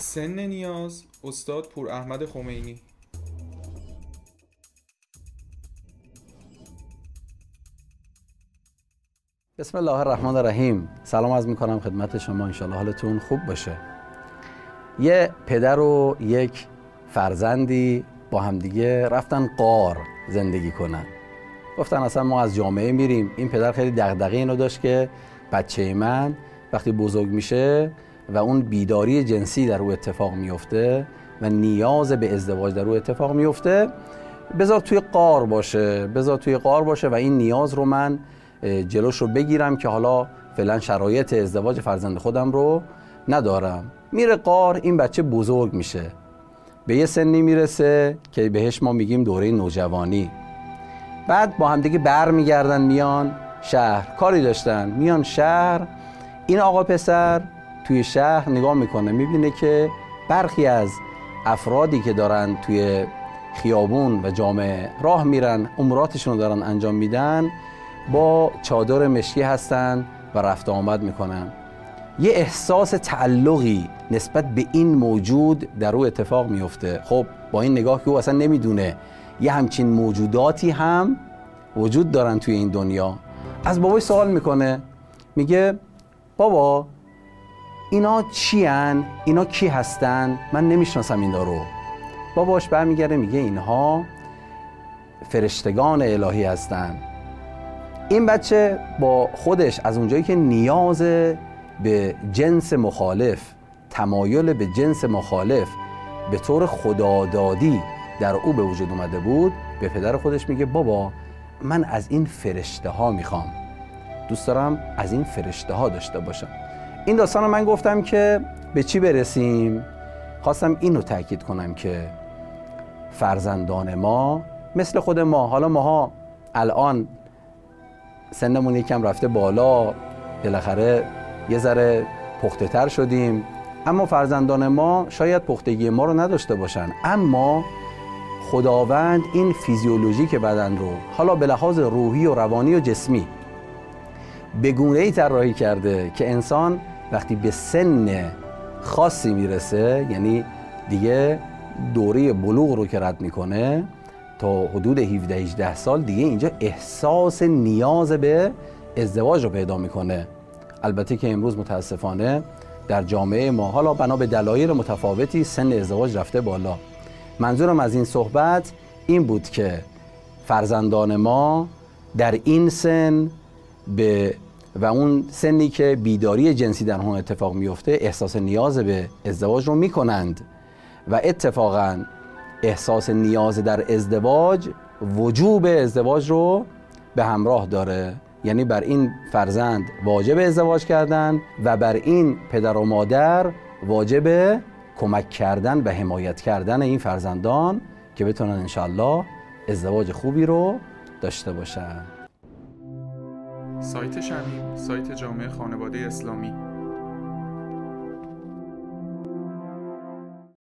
سن نیاز، استاد پور احمد خمینی. بسم الله الرحمن الرحیم. سلام عرض میکنم خدمت شما، انشالله حالتون خوب باشه. یه پدر و یک فرزندی با همدیگه رفتن غار زندگی کنن. گفتن اصلا ما از جامعه میریم. این پدر خیلی دغدغه اینو داشت که بچه من وقتی بزرگ میشه و اون بیداری جنسی در او اتفاق میفته و نیاز به ازدواج در او اتفاق میفته، بذار توی غار باشه و این نیاز رو من جلوش رو بگیرم که حالا فعلا شرایط ازدواج فرزند خودم رو ندارم. میره غار، این بچه بزرگ میشه، به یه سنی میرسه که بهش ما میگیم دوره نوجوانی. بعد با هم دیگه بر میگردن میان شهر، کاری داشتن میان شهر. این آقا پسر توی شهر نگاه میکنه، میبینه که برخی از افرادی که دارن توی خیابون و جامعه راه میرن، اموراتشون رو دارن انجام میدن، با چادر مشکی هستن و رفت آمد میکنن. یه احساس تعلقی نسبت به این موجود در او اتفاق میفته. خب با این نگاه که او اصلا نمیدونه یه همچین موجوداتی هم وجود دارن توی این دنیا، از بابای سوال میکنه، میگه بابا اینا چی هن؟ اینا کی هستن؟ من نمیشناسم اینا رو. باباش برمیگرده میگه اینها فرشتگان الهی هستن. این بچه با خودش از اونجایی که نیاز به جنس مخالف، تمایل به جنس مخالف به طور خدادادی در او به وجود اومده بود، به پدر خودش میگه بابا من از این فرشته ها میخوام، دوست دارم از این فرشته ها داشته باشم. این داستان رو من گفتم که به چی برسیم؟ خواستم اینو تاکید کنم که فرزندان ما مثل خود ما، حالا ماها الان سنمون یکم رفته بالا، بالاخره یه ذره پخته تر شدیم، اما فرزندان ما شاید پختگی ما رو نداشته باشن، اما خداوند این فیزیولوژیک بدن رو حالا به لحاظ روحی و روانی و جسمی به گونه‌ای طراحی کرده که انسان وقتی به سن خاصی میرسه، یعنی دیگه دوره بلوغ رو که رد میکنه تا حدود 17-18 سال، دیگه اینجا احساس نیاز به ازدواج رو پیدا میکنه. البته که امروز متاسفانه در جامعه ما حالا بنا به دلایل متفاوتی سن ازدواج رفته بالا. منظورم از این صحبت این بود که فرزندان ما در این سن و اون سنی که بیداری جنسی در اون اتفاق میفته احساس نیاز به ازدواج رو میکنند و اتفاقاً احساس نیاز در ازدواج وجوب ازدواج رو به همراه داره. یعنی بر این فرزند واجب ازدواج کردن و بر این پدر و مادر واجب کمک کردن و حمایت کردن این فرزندان که بتونن انشالله ازدواج خوبی رو داشته باشن. سایت شمیم، سایت جامعه خانواده اسلامی.